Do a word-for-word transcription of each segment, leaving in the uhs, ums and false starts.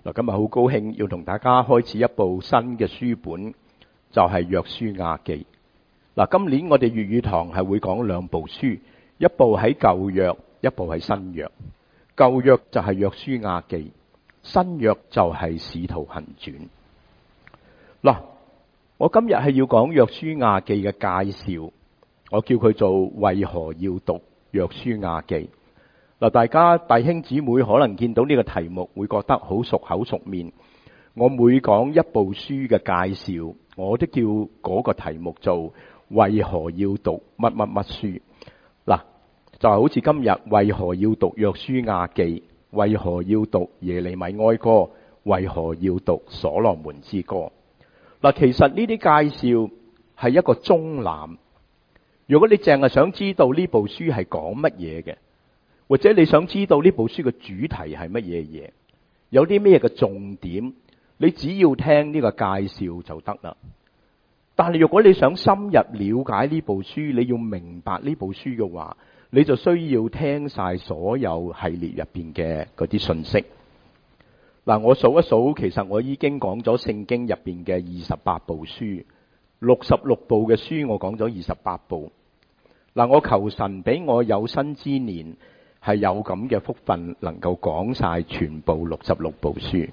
嗱，今日好高興要同大家開始一部新嘅書本，就係約書亞記。嗱，今年我哋粵語堂係會講兩部書，一部喺舊約，一部喺新約。舊約就係約書亞記，新約就係使徒行傳。嗱，我今日係要講約書亞記嘅介紹，我叫佢做為何要讀約書亞記。嗱，大家弟兄姊妹可能見到呢個題目會覺得好熟口熟面。我每講一部書嘅介紹，我都叫嗰個題目做為何要讀乜乜乜書。嗱，就好似今日為何要讀約書亞記，為何要讀耶利米哀歌，為何要讀所羅門之歌。嗱，其實呢啲介紹係一個中覽。如果你淨係想知道呢部書係講乜嘢嘅，或者你想知道呢部書嘅主題係乜嘢嘢，有啲咩嘅重點，你只要聽呢個介紹就得啦。但係如果你想深入了解呢部書，你要明白呢部書嘅話，你就需要聽晒所有系列入邊嘅嗰啲信息。嗱，我數一數，其實我已經講咗聖經入邊嘅二十八部書，六十六部嘅書我講咗二十八部。嗱，我求神俾我有生之年係有咁嘅福分，能夠講晒全部六十六部書。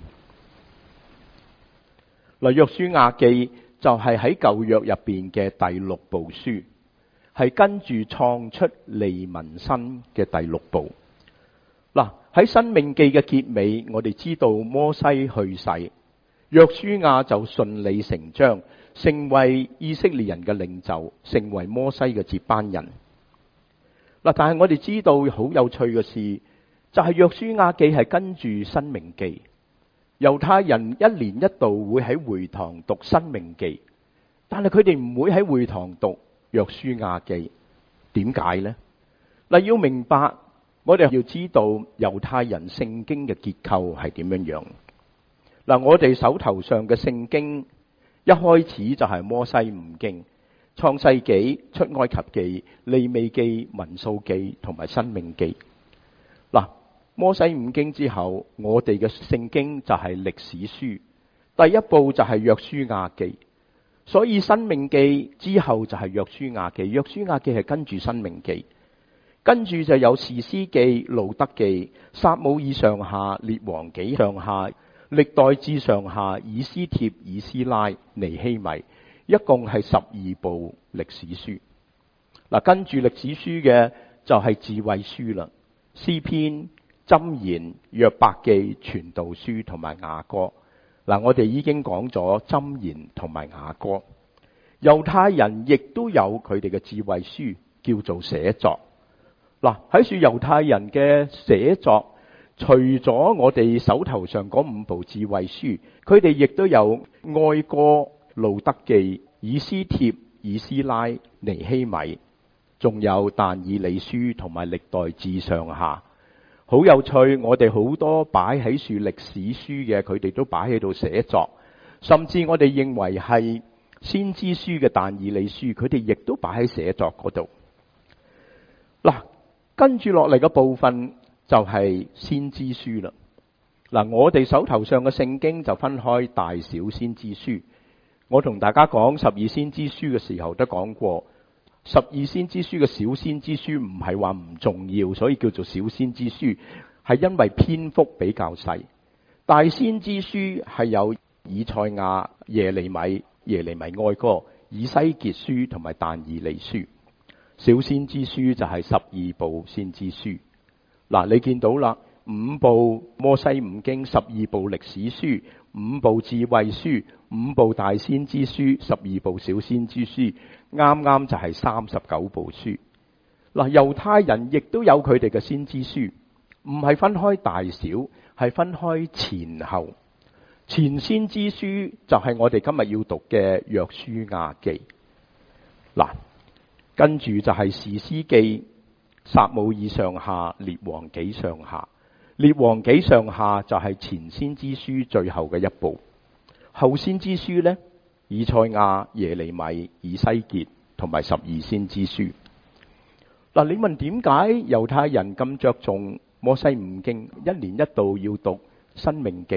嗱，約書亞記就係喺舊約入邊嘅第六部書，係跟住創出利民申嘅第六部。嗱，喺申命記嘅結尾，我哋知道摩西去世，約書亞就順理成章成為以色列人嘅領袖，成為摩西嘅接班人。嗱，但係我哋知道好有趣嘅事，就係約書亞記係跟住申命記。猶太人一年一度會喺會堂讀申命記，但係佢哋唔會喺會堂讀約書亞記。點解呢？嗱，要明白，我哋要知道猶太人聖經嘅結構係點樣樣。嗱，我哋手頭上嘅聖經一開始就係摩西五經。創世紀、出埃及記、利未記、民數記同埋申命記。嗱，摩西五經之後，我哋嘅聖經就係歷史書，第一部就係約書亞記。所以申命記之後就係約書亞記，約書亞記係跟住申命記，跟住就有士師記、路得記、撒母耳上下、列王紀上下、歷代志上下、以斯帖、以斯拉、尼希米。一共係十二部歷史書。嗱，跟住歷史書嘅就係智慧書啦，詩篇、箴言、約伯記、傳道書同埋雅歌。嗱，我哋已經講咗箴言同埋雅歌。猶太人亦都有佢哋嘅智慧書，叫做寫作。嗱，喺處猶太人嘅寫作，除咗我哋手頭上嗰五部智慧書，佢哋亦都有哀歌、路得記、以斯帖、以斯拉、尼希米，仲有但以理書同埋歷代志上下。好有趣，我哋好多擺喺處歷史書嘅，佢哋都擺喺度寫作。甚至我哋認為係先知書嘅但以理書，佢哋亦都擺喺寫作嗰度。嗱，跟住落嚟嘅部分就係先知書啦。嗱，我哋手頭上嘅聖經就分開大小先知書。我同大家講十二先知書嘅時候都講過，十二先知書嘅小先知書唔係話唔重要，所以叫做小先知書，係因為篇幅比較細。大先知書係有以賽亞、耶利米、耶利米哀歌、以西結書同埋但以理書。小先知書就係十二部先知書。嗱，你見到啦，五部摩西五經，十二部歷史書，五部智慧書，五部大先知書，十二部小先知書，啱啱就係三十九部書。嗱，猶太人亦都有佢哋嘅先知書，唔係分開大小，係分開前後。前先知書就係我哋今日要讀嘅約書亞記。嗱，跟住就係士師記、撒母耳上下、列王紀上下。列王紀上下就係前先知書最後嘅一部。後先知書呢，以賽亞、耶利米、以西結同埋十二先知書。嗱，你問點解猶太人咁着重摩西五經，一年一度要讀申命記，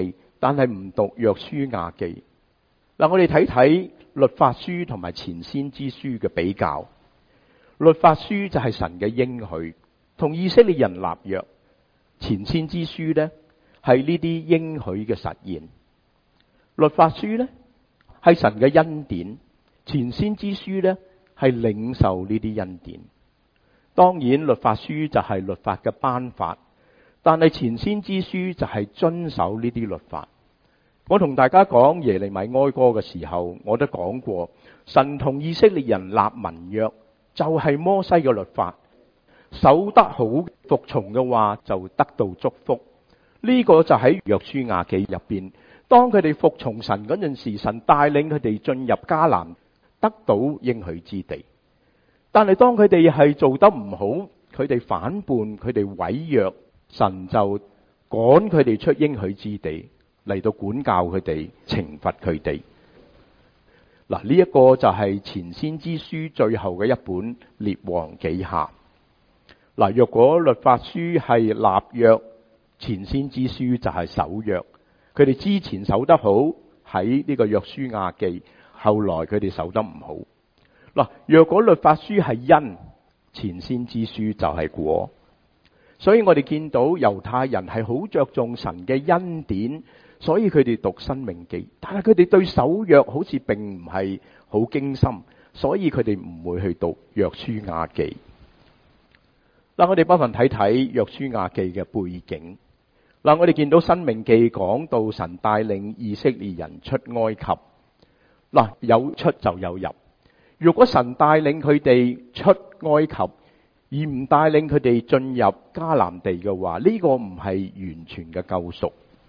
但係唔讀約書亞記。嗱，我哋睇睇律法書同埋前先知書嘅比較。律法書就係神嘅應許，同以色列人立約；前先知書呢，係呢啲應許嘅實現。律法書呢，係神嘅恩典，前先知書呢，係領受呢啲恩典。當然，律法書就係律法嘅頒發，但係前先知書就係遵守呢啲律法。我同大家講耶利米哀歌嘅時候，我都講過，神同以色列人立盟約，就係摩西嘅律法，守得好服從嘅話就得到祝福。呢個就喺約書亞記入邊，當佢哋服從神嗰陣時，神帶領佢哋進入迦南，得到應許之地。但係當佢哋係做得唔好，佢哋反叛，佢哋違約，神就趕佢哋出應許之地，嚟到管教佢哋，懲罰佢哋。嗱，呢一個就係前先知書最後嘅一本列王紀下。嗱，若果律法書係立約，前先知書就係守約。佢哋之前守得好，喺呢個約書亞記，後來佢哋守得唔好。嗱，若果律法書係因，前先知書就係果。所以我哋見到猶太人係好着重神嘅恩典，所以佢哋讀申命記，但係佢哋對守約好似並唔係好驚心，所以佢哋唔會去讀約書亞記。嗱，我哋不妨睇睇約書亞記嘅背景。嗱，我哋見到申命記講到神帶領以色列人出埃及，嗱，有出就有入。如果神帶領佢哋出埃及，而唔帶領佢哋進入迦南地嘅話，呢個唔係完全嘅救贖。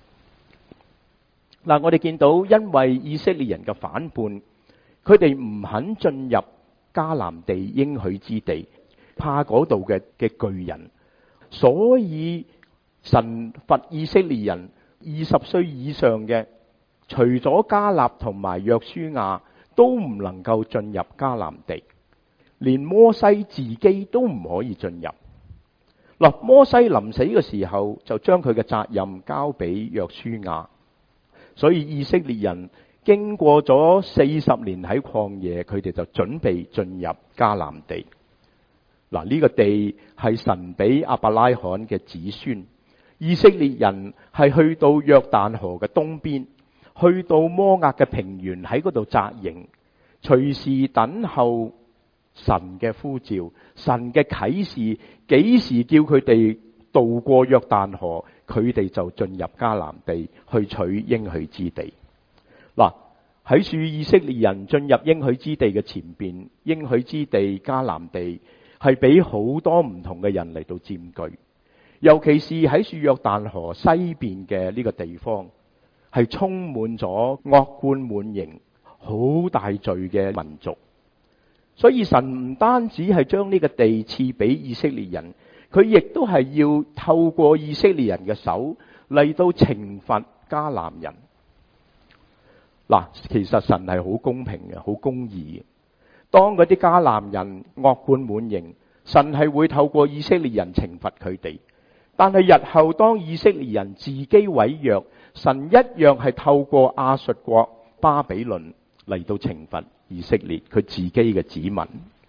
嗱，我哋見到因為以色列人嘅反叛，佢哋唔肯進入迦南地應許之地，怕嗰度嘅嘅巨人，所以神罰以色列人二十歲以上嘅，除咗迦勒同埋約書亞，都唔能夠進入迦南地，連摩西自己都唔可以進入。嗱，摩西臨死嘅時候就將佢嘅責任交俾約書亞，所以以色列人經過咗四十年喺曠野，佢哋就準備進入迦南地。嗱，呢個地係神俾亞伯拉罕嘅子孫。以色列人係去到約旦河嘅東邊，去到摩押嘅平原，喺嗰度紮營，隨時等候神嘅呼召，神嘅啟示，幾時叫佢哋渡過約旦河，佢哋就進入迦南地去取應許之地。嗱，喺處以色列人進入應許之地嘅前邊，應許之地迦南地係俾好多唔同嘅人嚟到佔據。尤其是喺樹約旦河西邊嘅呢個地方，係充滿咗惡貫滿盈、好大罪嘅民族。所以神唔單止係將呢個地賜俾以色列人，佢亦都係要透過以色列人嘅手嚟到懲罰迦南人。嗱，其實神係好公平嘅，好公義嘅。當嗰啲迦南人惡貫滿盈，神係會透過以色列人懲罰佢哋。但係日後當以色列人自己違約，神一樣係透過亞述國巴比倫嚟到懲罰以色列佢自己嘅子民。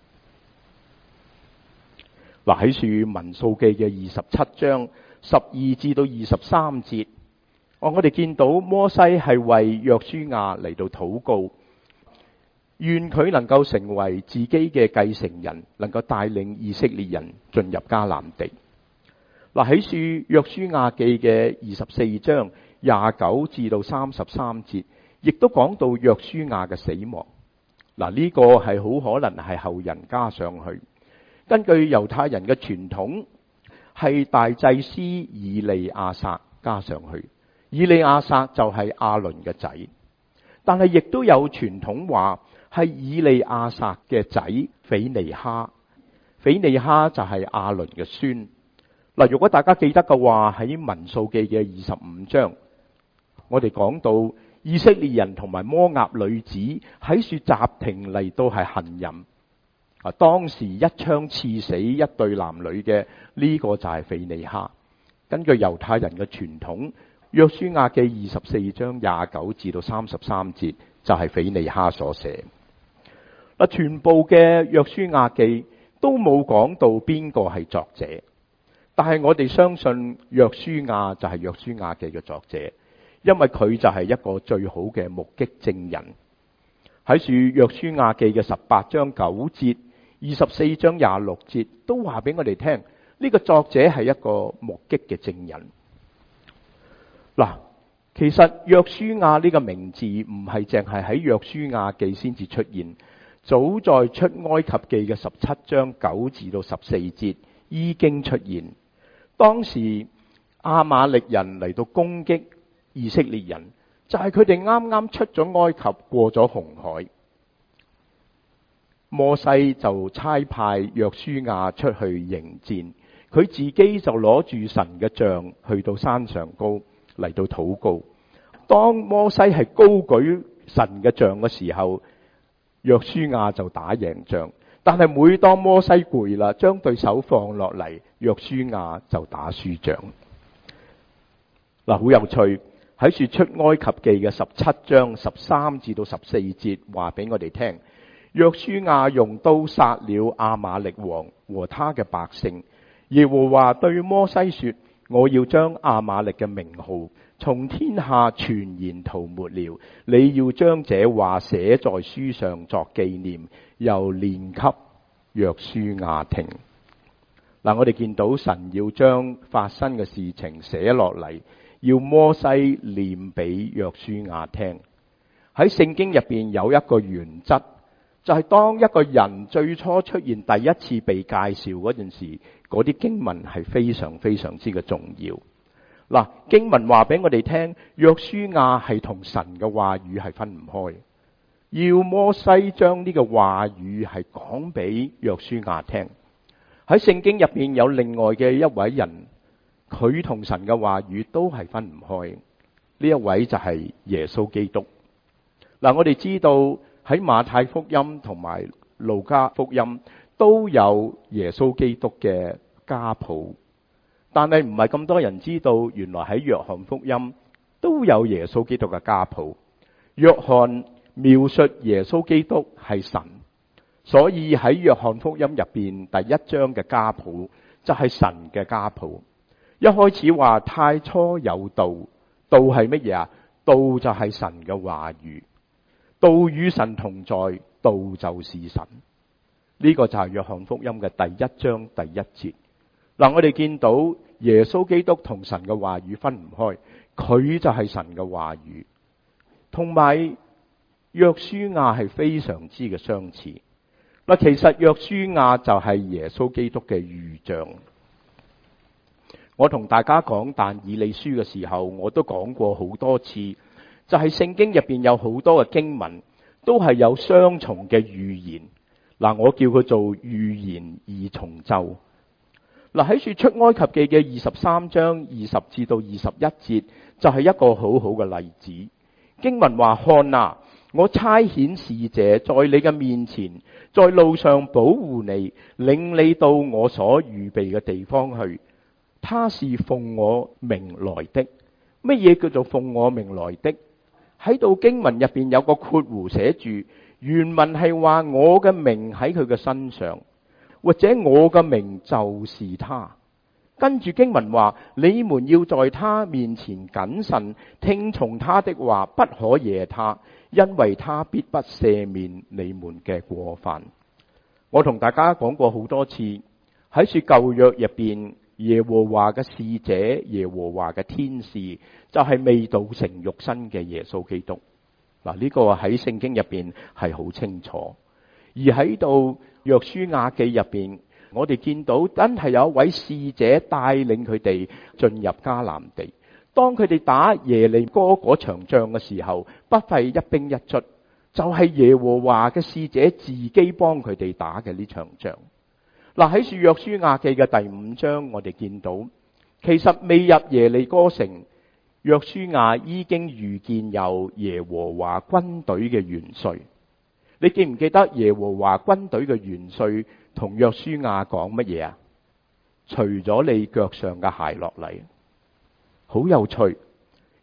嗱，喺書民數記嘅二十七章十二至到二十三節，我我哋見到摩西係為約書亞嚟到禱告，願佢能夠成為自己嘅繼承人，能夠帶領以色列人進入迦南地。嗱，喺書約書亞記嘅二十四章廿九至到三十三節，亦都講到約書亞嘅死亡。嗱，呢個係好可能係後人加上去。根據猶太人嘅傳統，係大祭司以利亞撒加上去。以利亞撒就係亞倫嘅仔，但係亦都有傳統話係以利亞撒嘅仔腓尼哈。腓尼哈就係亞倫嘅孫。嗱，如果大家記得嘅話，喺民數記嘅二十五章，我哋講到以色列人同埋摩押女子喺樹集亭嚟到係行淫。啊，當時一槍刺死一對男女嘅呢個就係腓尼哈。根據猶太人嘅傳統， 約書亞記二十四章廿九至到三十三節就係腓尼哈所寫。嗱，全部嘅約書亞記都冇講到邊個係作者，但係我哋相信約書亞就係約書亞記嘅作者，因為佢就係一個最好嘅目擊證人。喺住約書亞記嘅十八章九節、二十四章廿六節都話俾我哋聽，呢個作者係一個目擊嘅證人。嗱，其實約書亞呢個名字唔係淨係喺約書亞記先至出現，早在出埃及記嘅十七章九至到十四節已經出現。當時亞瑪力人嚟到攻擊以色列人，就係佢哋啱啱出咗埃及，過咗紅海，摩西就差派約書亞出去迎戰，佢自己就攞住神嘅杖去到山上高嚟到禱告。當摩西係高舉神嘅杖嘅時候，約書亞就打贏仗。但係每當摩西攰啦，將對手放落嚟，約書亞就打輸仗。嗱，好有趣，喺說出埃及記嘅十七章十三至到十四節話俾我哋聽，約書亞用刀殺了亞瑪力王和他嘅百姓。耶和華對摩西說，我要將亞瑪力嘅名號從天下全然塗抹了，你要將這話寫在書上作紀念，又念給約書亞聽。嗱，我哋見到神要將發生嘅事情寫落嚟，要摩西念俾約書亞聽。喺聖經入邊有一個原則，就係當一個人最初出現第一次被介紹嗰陣時，嗰啲經文係非常非常之嘅重要。嗱，經文話俾我哋聽，約書亞係同神嘅話語係分唔開，要摩西將呢個話語係講俾約書亞聽。喺聖經入邊有另外嘅一位人，佢同神嘅話語都係分唔開，呢一位就係耶穌基督。嗱，我哋知道喺馬太福音同埋路加福音都有耶穌基督嘅家譜，但係唔係咁多人知道，原來喺約翰福音都有耶穌基督嘅家譜。約翰描述耶穌基督係神，所以喺約翰福音入邊第一章嘅家譜就係神嘅家譜。一開始話太初有道，道係乜嘢啊？道就係神嘅話語，道與神同在，道就是神。呢個就係約翰福音嘅第一章第一節。嗱，我哋見到耶穌基督同神嘅話語分唔開，佢就係神嘅話語，同埋約書亞係非常之嘅相似。嗱，其實約書亞就係耶穌基督嘅預像。我同大家講但以理書嘅時候，我都講過好多次，就係聖經入邊有好多嘅經文都係有雙重嘅預言。嗱，我叫佢做預言二重奏。嗱，喺說出埃及記嘅二十三章二十至到二十一節就係一個好好嘅例子。經文話，看啊，我差遣使者在你嘅面前，在路上保護你，領你到我所預備嘅地方去。他是奉我名來的。乜嘢叫做奉我名來的？喺度經文入邊有個括弧寫住，原文係話我嘅名喺佢嘅身上，或者我嘅名就是他。跟住經文話，你們要在他面前謹慎，聽從他的話，不可惹他，因為他必不赦免你們嘅過犯。我同大家講過好多次，喺說舊約入邊，耶和華嘅使者，耶和華嘅天使，就係未道成肉身嘅耶穌基督。嗱，呢個喺聖經入邊係好清楚。而喺度約書亞記入邊，我哋見到真係有一位使者帶領佢哋進入迦南地。當佢哋打耶利哥嗰場仗嘅時候，不費一兵一卒，就係耶和華嘅使者自己幫佢哋打嘅呢場仗。嗱，喺約書亞記嘅第五章，我哋見到其實未入耶利哥城，約書亞已經遇見有耶和華軍隊嘅元帥。你記唔記得耶和華軍隊嘅元帥同約書亞講乜嘢啊？除咗你腳上嘅鞋落嚟。好有趣，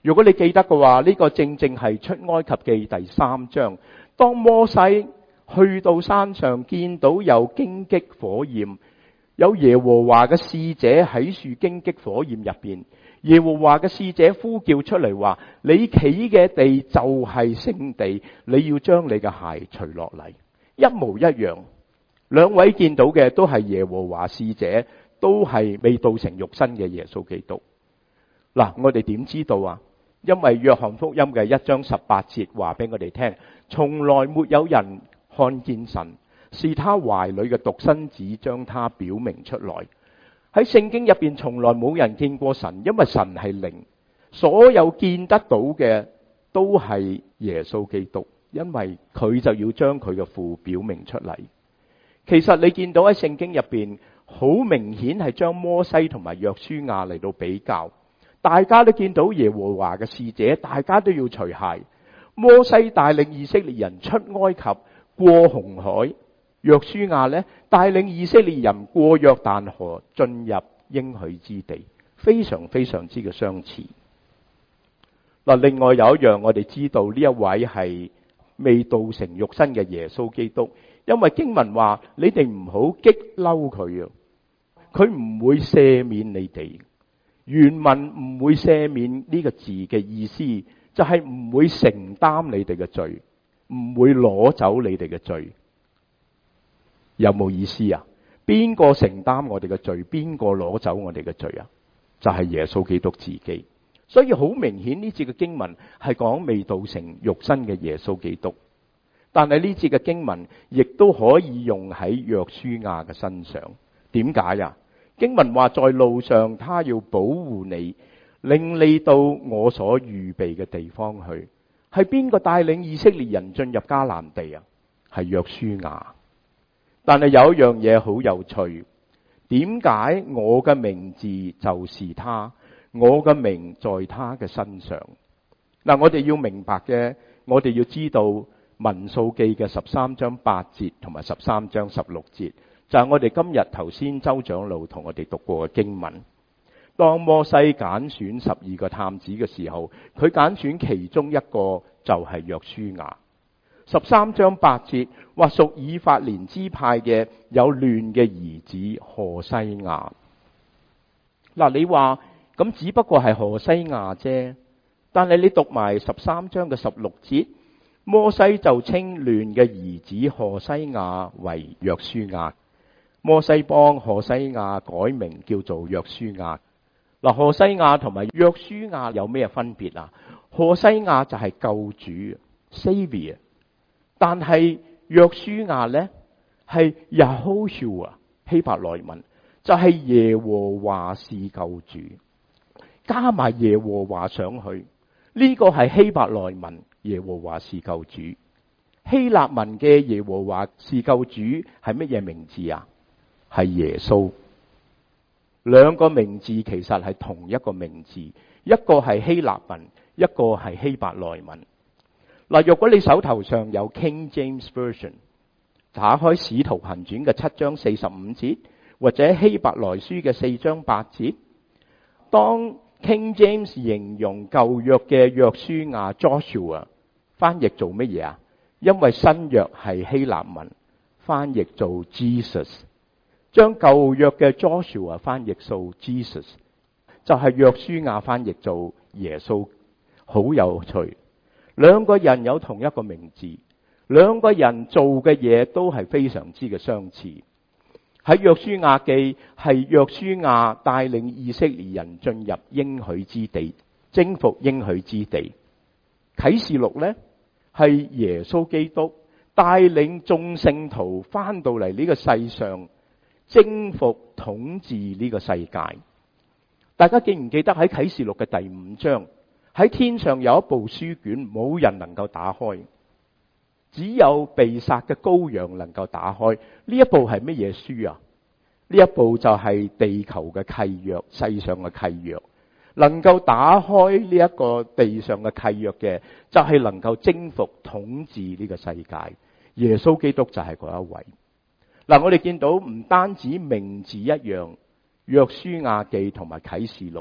如果你記得嘅話，呢個正正係出埃及記第三章，當摩西去到山上見到有荊棘火焰，有耶和華嘅使者喺樹荊棘火焰入邊，耶和華嘅使者呼叫出嚟話：你企嘅地就係聖地，你要將你嘅鞋除落嚟。一模一樣，兩位見到嘅都係耶和華使者，都係未道成肉身嘅耶穌基督。嗱，我哋點知道啊？因為約翰福音嘅一章十八節話俾我哋聽，從來沒有人看見神，是他懷裏嘅獨生子將他表明出來。喺聖經入邊從來冇人見過神，因為神係靈，所有見得到嘅都係耶穌基督，因為佢就要將佢嘅父表明出嚟。其實你見到喺聖經入邊好明顯係將摩西同埋約書亞嚟到比較。大家都見到耶和華嘅使者，大家都要除鞋。摩西帶領以色列人出埃及過紅海，約書亞呢帶領以色列人過約旦河進入應許之地，非常非常之嘅相似。嗱，另外有一樣我哋知道呢一位係未道成肉身嘅耶穌基督，因為經文話你哋唔好激嬲佢啊，佢唔會赦免你哋。原文唔會赦免呢個字嘅意思，就係唔會承擔你哋嘅罪，唔會攞走你哋嘅罪。有冇意思啊？邊個承擔我哋嘅罪？邊個攞走我哋嘅罪啊？就係耶穌基督自己。所以好明顯呢節嘅經文係講未道成肉身嘅耶穌基督，但係呢節嘅經文亦都可以用喺約書亞嘅身上。點解啊？經文話在路上他要保護你，令你到我所預備嘅地方去。係邊個帶領以色列人進入迦南地啊？係約書亞。但係有一樣嘢好有趣，點解我嘅名字就是他，我嘅名在他嘅身上？嗱，我哋要明白嘅，我哋要知道民數記嘅十三章八節同埋十三章十六節。就係我哋今日頭先周長老同我哋讀過嘅經文。當摩西揀選十二個探子嘅時候，佢揀選其中一個就係約書亞。十三章八節話屬以法蓮支派嘅有亂嘅兒子何西亞。嗱，你話咁只不過係何西亞啫，但係你讀埋十三章嘅十六節，摩西就稱亂嘅兒子何西亞為約書亞。摩西幫何西亞改名叫做約書亞。嗱，何西亞同埋約書亞有咩分別啊？何西亞就係救主 Savior， 但係約書亞呢係 Yahoshua， 希伯來文就係、是、耶和華是救主，加埋耶和華上去，呢、這個係希伯來文耶和華是救主。希臘文嘅耶和華是救主係乜嘢名字啊？係耶穌。兩個名字其實係同一個名字，一個係希臘文，一個係希伯來文。嗱，若果你手頭上有 King James Version， 打開使徒行傳嘅七章四十五節，或者希伯來書嘅四章八節，當 King James 形容舊約嘅約書亞 Joshua， 翻譯做乜嘢啊？因為新約係希臘文，翻譯做 Jesus。將舊約嘅 Joshua 翻譯做 Jesus， 就係約書亞翻譯做耶穌。好有趣，兩個人有同一個名字，兩個人做嘅嘢都係非常之嘅相似。喺約書亞記係約書亞帶領以色列人進入應許之地，征服應許之地。啟示錄呢係耶穌基督帶領眾聖徒翻到嚟呢個世上，征服統治呢個世界。大家記唔記得喺啟示錄嘅第五章，喺天上有一部書卷，冇人能夠打開，只有被殺嘅羔羊能夠打開。呢一部係乜嘢書啊？呢一部就係地球嘅契約，世上嘅契約。能夠打開呢一個地上嘅契約嘅，就係能夠征服統治呢個世界。耶穌基督就係嗰一位。嗱，我哋見到唔單止名字一樣，約書亞記同埋啟示錄，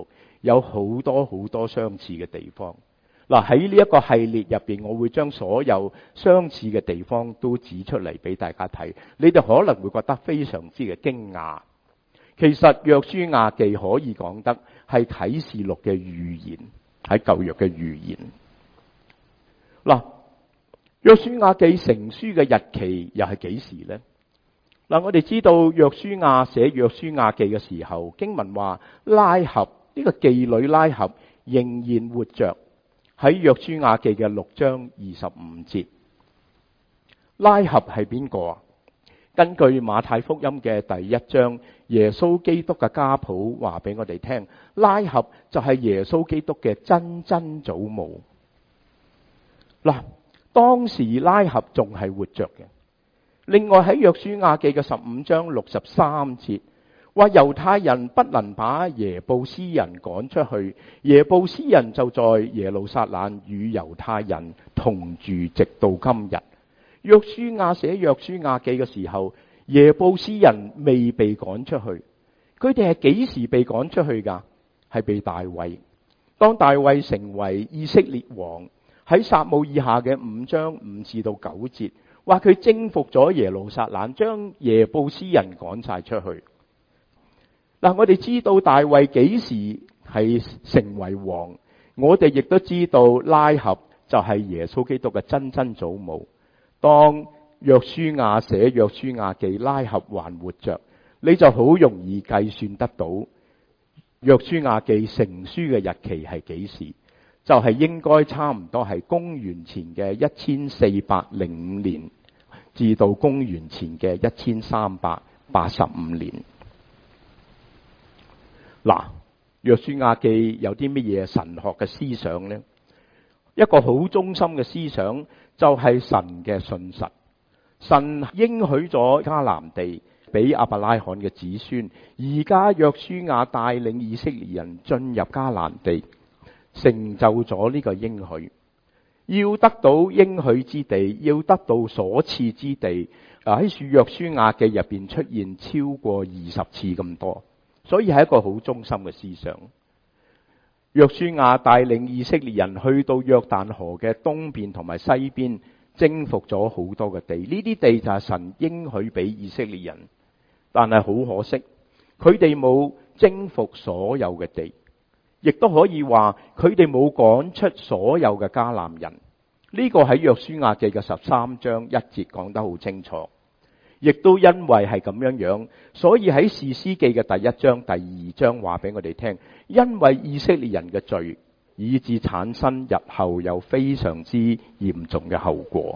有好多好多相似嘅地方。嗱，喺呢一個系列入邊，我會將所有相似嘅地方都指出嚟俾大家睇。你哋可能會覺得非常之嘅驚訝。其實約書亞記可以講得係啟示錄嘅預言，喺舊約嘅預言。嗱，約書亞記成書嘅日期又係幾時呢？嗱，我哋知道約書亞寫約書亞記嘅時候，經文話拉合呢個妓女拉合仍然活着。喺約書亞記嘅六章二十五節，拉合係邊個啊？根據馬太福音嘅第一章，耶穌基督嘅家譜話俾我哋聽，拉合就係耶穌基督嘅曾曾祖母。嗱，當時拉合仲係活着嘅。另外喺約書亞記嘅十五章六十三節，話猶太人不能把耶布斯人趕出去，耶布斯人就在耶路撒冷與猶太人同住，直到今日。約書亞寫約書亞記嘅時候，耶布斯人未被趕出去。佢哋係幾時被趕出去㗎？係被大衛。當大衛成為以色列王，喺撒母耳下嘅五章五至到九節，話佢征服咗耶路撒冷，將耶布斯人趕晒出去。嗱，我哋知道大衛幾時係成為王，我哋亦都知道拉合就係耶穌基督嘅曾曾祖母。當約書亞寫約書亞記，拉合還活着，你就好容易計算得到約書亞記成書嘅日期係幾時，就係應該差唔多係公元前嘅一千四百零五年至到公元前嘅一千三百八十五年。嗱，約書亞記有啲乜嘢神學嘅思想呢？一個好中心嘅思想就係神嘅信實。神應許咗迦南地俾亞伯拉罕嘅子孫，而家約書亞帶領以色列人進入迦南地，成就咗呢個應許。要得到應許之地，要得到所賜之地，喺書約書亞記入邊出現超過二十次咁多，所以係一個好中心嘅思想。約書亞帶領以色列人去到約旦河嘅東邊同埋西邊，征服咗好多嘅地，呢啲地就係神應許俾以色列人，但係好可惜，佢哋冇征服所有嘅地，亦都可以話佢哋冇趕出所有嘅迦南人。呢個喺約書亞記嘅十三章一節講得好清楚。亦都因為係咁樣樣，所以喺士師記嘅第一章、第二章話俾我哋聽，因為以色列人嘅罪，以致產生日後有非常之嚴重嘅後果。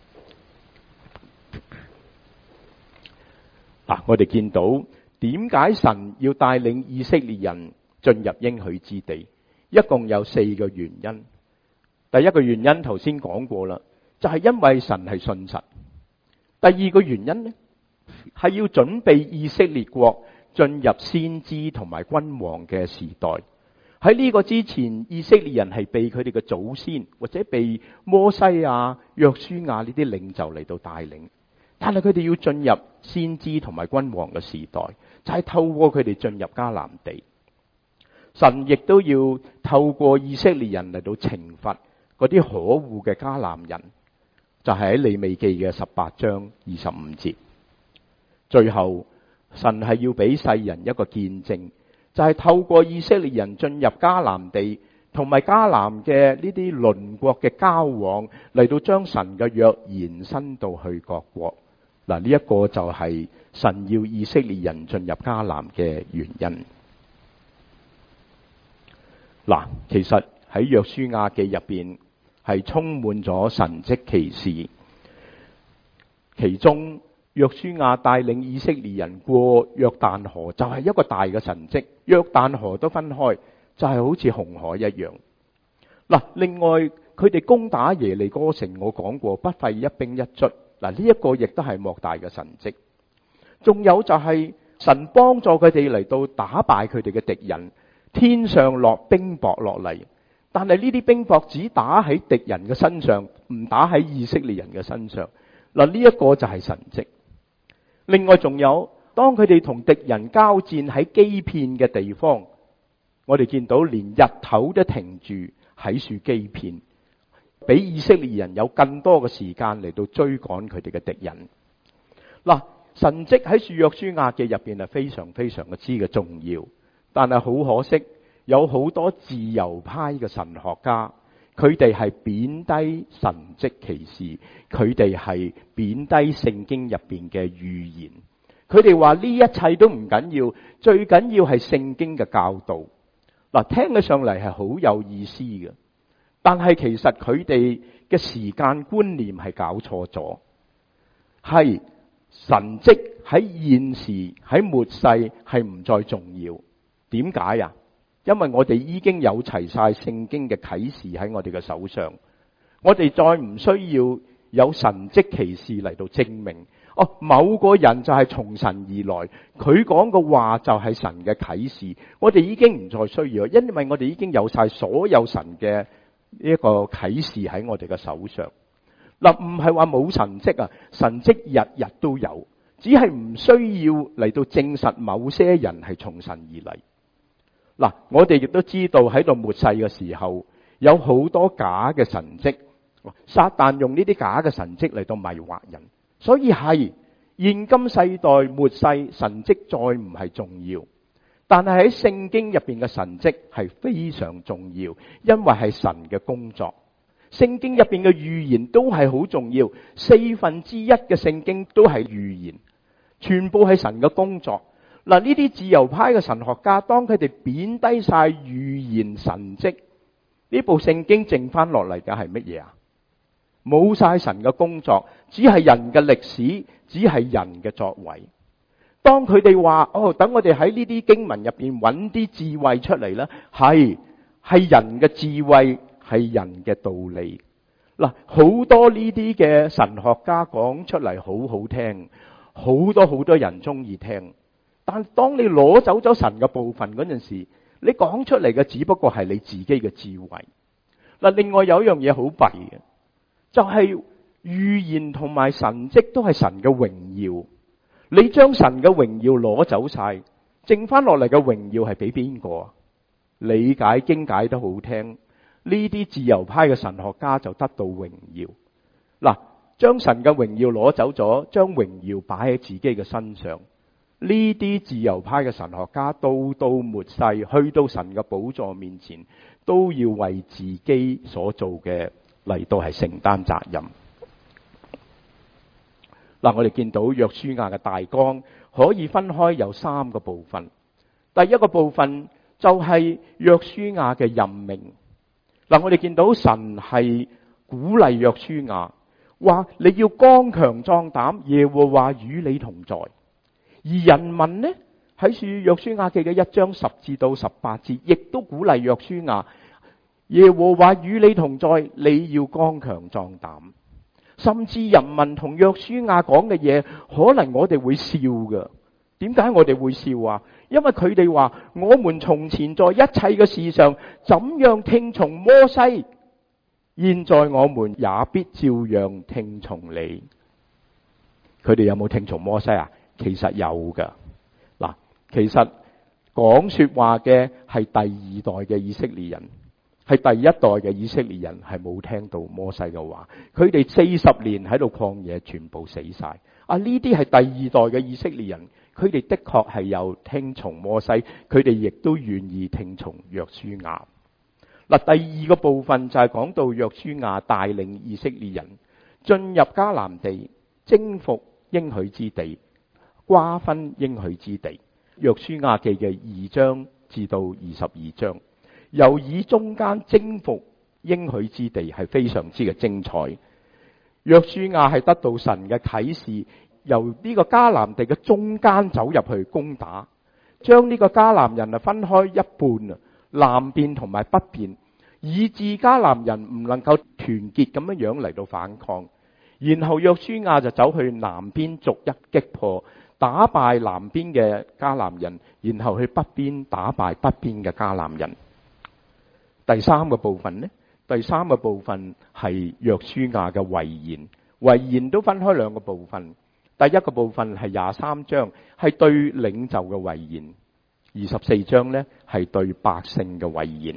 嗱，我哋見到點解神要帶領以色列人進入應許之地，一共有四個原因。第一個原因頭先講過啦，就係因為神係信實。第二個原因呢，係要準備以色列國進入先知同埋君王嘅時代。喺呢個之前，以色列人係被佢哋嘅祖先或者被摩西啊、約書亞呢啲領袖嚟到帶領，但係佢哋要進入先知同埋君王嘅時代，就係透過佢哋進入迦南地。神亦都要透過以色列人嚟到懲罰嗰啲可惡嘅迦南人。就係喺利未記嘅十八章二十五節，最後神係要俾世人一個見證，就係透過以色列人進入迦南地，同埋迦南嘅呢啲鄰國嘅交往，嚟到將神嘅約延伸到去各國。嗱，呢一個就係神要以色列人進入迦南嘅原因。嗱，其實喺約書亞記入邊，係充滿咗神蹟奇事，其中約書亞帶領以色列人過約旦河，就係一個大嘅神蹟。約旦河都分開，就係好似紅海一樣。嗱，另外佢哋攻打耶利哥城，我講過不費一兵一卒。嗱，呢一個亦都係莫大嘅神蹟。仲有就係神幫助佢哋嚟到打敗佢哋嘅敵人，天上落冰雹落嚟。但係呢啲冰雹只打喺敵人嘅身上，唔打喺以色列人嘅身上。嗱，呢一個就係神蹟。另外仲有，當佢哋同敵人交戰喺基遍嘅地方， 我哋見到連日頭都停住喺樹基片，俾以色列人有更多嘅時間嚟到追趕佢哋嘅敵人。嗱，神蹟喺《約書亞記》入邊係非常非常嘅之嘅重要，但係好可惜，有好多自由派嘅神學家，佢哋係貶低神蹟奇事，佢哋係貶低聖經入邊嘅預言。佢哋話呢一切都唔緊要，最緊要係聖經嘅教導。嗱，聽起上嚟係好有意思嘅，但係其實佢哋嘅時間觀念係搞錯咗。係神蹟喺現時喺末世係唔再重要。點解啊？因為我哋已經有齊晒聖經嘅啟示喺我哋嘅手上，我哋再唔需要有神蹟奇事嚟到證明哦，某個人就係從神而來，佢講嘅話就係神嘅啟示。我哋已經唔再需要，因為我哋已經有晒所有神嘅呢一個啟示喺我哋嘅手上。嗱，唔係話冇神蹟啊，神蹟日日都有，只係唔需要嚟到證實某些人係從神而嚟。嗱，我哋亦都知道喺度末世嘅時候，有好多假嘅神蹟，撒旦用呢啲假嘅神蹟嚟到迷惑人。所以係現今世代末世，神蹟再唔係重要，但係喺聖經入邊嘅神蹟係非常重要，因為係神嘅工作。聖經入邊嘅預言都係好重要，四分之一嘅聖經都係預言，全部係神嘅工作。嗱，呢啲自由派嘅神學家，當佢哋貶低晒預言神蹟，呢部聖經剩翻落嚟嘅係乜嘢啊？冇晒神嘅工作，只係人嘅歷史，只係人嘅作為。當佢哋話哦，等我哋喺呢啲經文入邊揾啲智慧出嚟啦，係係人嘅智慧，係人嘅道理。嗱，好多呢啲嘅神學家講出嚟好好聽，好多好多人中意聽。但當你攞走咗神嘅部分嗰陣時，你講出嚟嘅只不過係你自己嘅智慧。嗱，另外有一樣嘢好弊嘅，就係預言同埋神蹟都係神嘅榮耀。你將神嘅榮耀攞走晒，剩翻落嚟嘅榮耀係俾邊個啊？理解經解得好聽，呢啲自由派嘅神學家就得到榮耀。嗱，將神嘅榮耀攞走咗，將榮耀擺喺自己嘅身上。呢啲自由派嘅神學家到到末世，去到神嘅寶座面前，都要為自己所做嘅嚟到係承擔責任。嗱，我哋見到約書亞嘅大綱可以分開有三個部分。第一個部分就係約書亞嘅任命。嗱，我哋見到神係鼓勵約書亞，話你要剛強壯膽，耶和華與你同在。而人民呢，喺書約書亞記嘅一章十至到十八節，亦都鼓勵約書亞，耶和華與你同在，你要剛強壯膽。甚至人民同約書亞講嘅嘢，可能我哋會笑㗎。點解我哋會笑啊？因為佢哋話，我們從前在一切嘅事上怎樣聽從摩西，現在我們也必照樣聽從你。佢哋有冇聽從摩西啊？其實有噶。嗱，其實講說話嘅係第二代嘅以色列人，係第一代嘅以色列人係冇聽到摩西嘅話，佢哋四十年喺度曠野，全部死晒。啊，呢啲係第二代嘅以色列人，佢哋的確係有聽從摩西，佢哋亦都願意聽從約書亞。嗱，第二個部分就係講到約書亞帶領以色列人進入迦南地，征服應許之地，瓜分應許之地。約書亞記嘅二章至到二十二章，由以中間征服應許之地係非常之嘅精彩。約書亞係得到神嘅啟示，由呢個迦南地嘅中間走入去攻打，將呢個迦南人啊分開一半啊，南邊同埋北邊，以致迦南人唔能夠團結咁樣樣嚟到反抗。然後約書亞就走去南邊逐一擊破，打敗南邊嘅迦南人，然後去北邊打敗北邊嘅迦南人。第三個部分呢？第三個部分係約書亞嘅遺言，遺言都分開兩個部分。第一個部分係廿三章，係對領袖嘅遺言； 二十四章呢係對百姓嘅遺言。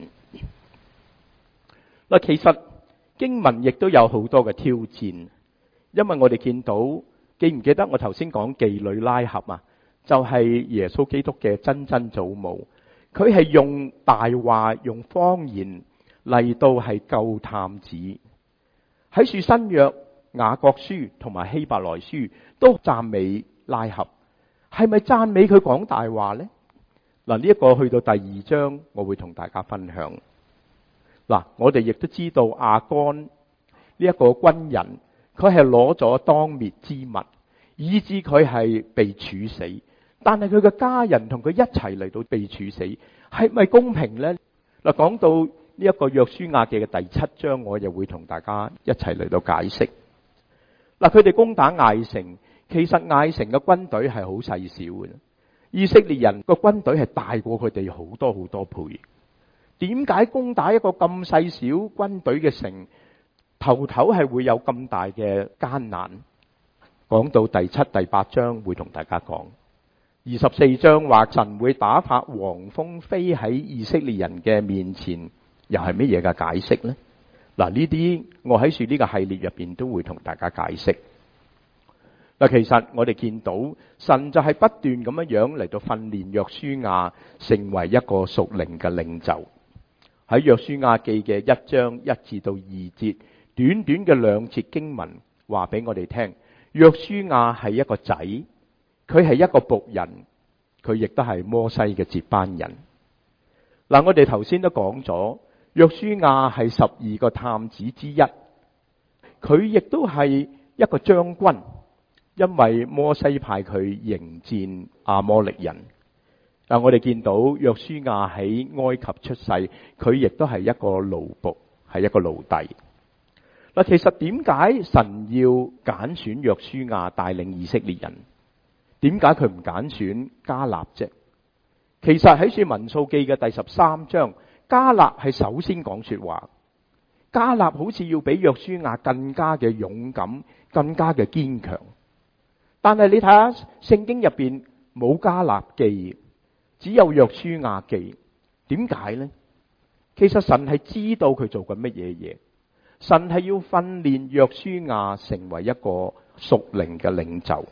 嗱，其實經文亦都有好多嘅挑戰，因為我哋見到，記唔記得我頭先講妓女拉合啊？就係耶穌基督嘅曾曾祖母，佢係用大話、用謊言嚟到係救探子。喺書新約、雅各書同埋希伯來書都讚美拉合，係咪讚美佢講大話呢？嗱，呢一個去到第二章，我會同大家分享。嗱，我哋亦都知道亞干呢一個軍人，佢係攞咗當滅之物，以致佢係被處死。但係佢嘅家人同佢一齊嚟到被處死，係咪公平呢？嗱，講到呢一個約書亞記嘅第七章，我又會同大家一齊嚟到解釋。嗱，佢哋攻打艾城，其實艾城嘅軍隊係好細小嘅，以色列人個軍隊係大過佢哋好多好多倍。點解攻打一個咁細小軍隊嘅城，頭頭係會有咁大嘅艱難？講到第七、第八章會同大家講。二十四章話神會打發黃蜂飛喺以色列人嘅面前，又係乜嘢嘅解釋呢？嗱，呢啲我喺樹呢個系列入邊都會同大家解釋。嗱，其實我哋見到神就係不斷咁樣樣嚟到訓練約書亞成為一個屬靈嘅領袖。喺約書亞記嘅一章一至到二節，短短嘅兩節經文話俾我哋聽，約書亞係一個仔。佢係一個僕人，佢亦都係摩西嘅接班人。嗱，我哋頭先都講咗，約書亞係十二個探子之一，佢亦都係一個將軍，因為摩西派佢迎戰亞摩力人。嗱，我哋見到約書亞喺埃及出世，佢亦都係一個奴僕，係一個奴隸。嗱，其實點解神要揀選約書亞帶領以色列人？點解佢唔揀選迦勒啫？其實喺書民數記嘅第十三章，迦勒係首先講說話。迦勒好似要比約書亞更加嘅勇敢，更加嘅堅強。但係你睇下聖經入邊冇迦勒記，只有約書亞記。點解呢？其實神係知道佢做緊乜嘢嘢，神係要訓練約書亞成為一個屬靈嘅領袖。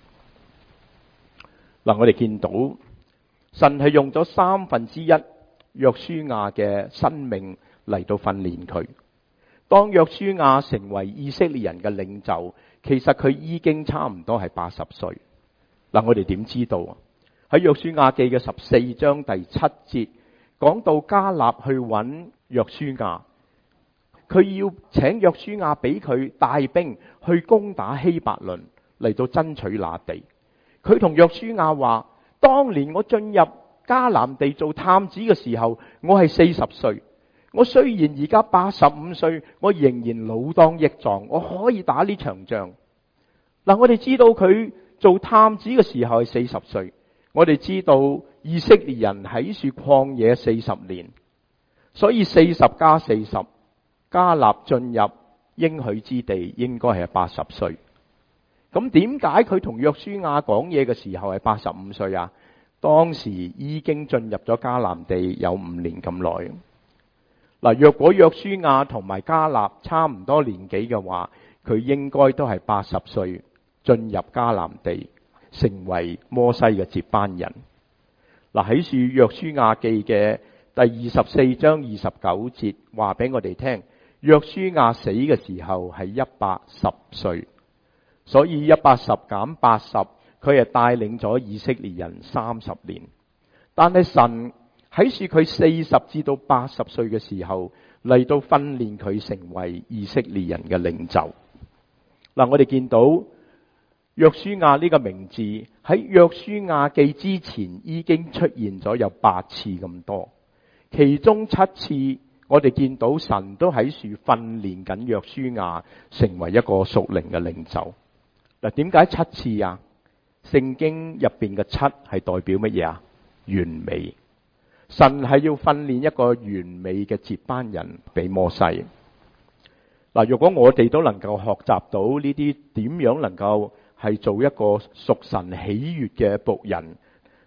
嗱，我哋見到神係用咗三分之一約書亞嘅生命嚟到訓練佢。當約書亞成為以色列人嘅領袖，其實佢已經差唔多係八十歲。嗱，我哋點知道啊？喺約書亞記嘅十四章第七節講到迦勒去揾約書亞，佢要請約書亞俾佢帶兵去攻打希伯倫，嚟到爭取那地。佢同約書亞話：當年我進入迦南地做探子嘅時候，我係四十歲。我雖然而家八十五歲，我仍然老當益壯，我可以打呢場仗。嗱，我哋知道佢做探子嘅時候係四十歲。我哋知道以色列人喺樹曠野四十年，所以四十加四十，迦勒進入應許之地應該係八十歲。咁點解佢同約書亞講嘢嘅時候係八十五歲啊？當時已經進入咗迦南地有五年咁耐。嗱，若果約書亞同埋迦勒差唔多年紀嘅話，佢應該都係八十歲進入迦南地，成為摩西嘅接班人。嗱，喺書約書亞記嘅第二十四章二十九節話俾我哋聽，約書亞死嘅時候係一百十歲。所以一百十減八十，佢係帶領咗以色列人三十年。但係神喺說佢四十至到八十歲嘅時候嚟到訓練佢成為以色列人嘅領袖。嗱，我哋見到約書亞呢個名字喺約書亞記之前已經出現咗有八次咁多，其中七次我哋見到神都喺樹訓練緊約書亞成為一個屬靈嘅領袖。嗱，點解七次啊？聖經入邊嘅七係代表乜嘢啊？完美。神係要訓練一個完美嘅接班人俾摩西。嗱，如果我哋都能夠學習到呢啲點樣能夠係做一個屬神喜悅嘅僕人，